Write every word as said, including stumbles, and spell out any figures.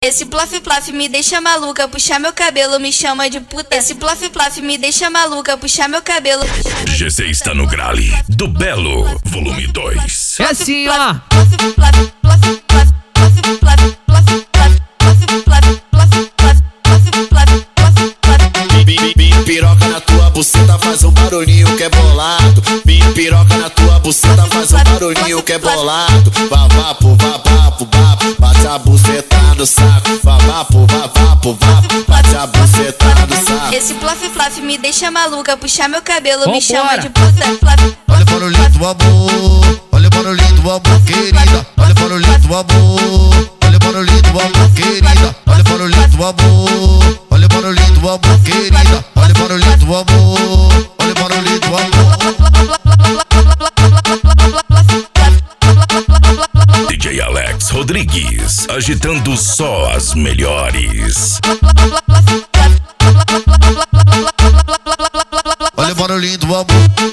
Esse plof plof me deixa maluca, puxar meu cabelo me chama de puta. Esse plof plof me deixa maluca, puxar meu cabelo. G C está no grale do Belo, volume dois. É assim, ó. Piroca na tua buceta faz um barulhinho que é bolado. Piroca na tua buceta faz um barulhinho que é bolado. Vavapo, vavapo, vapo, bate a buceta no saco. Vavapo, vavapo, vapo, bate a buceta no saco. Esse plof plof me deixa maluca, puxar meu cabelo me Vambora. chama de puta. Olha o barulhinho do amor, olha o barulhinho do amor, querida. Olha o barulhinho do amor, olha o barulhinho do amor, querida. Olha o barulhinho do amor, olha o barulhinho do amor, querida. Olha o barulhinho do amor, olha o barulhinho do amor. D J Alex Rodrigues, agitando só as melhores. Olha o barulhinho do amor.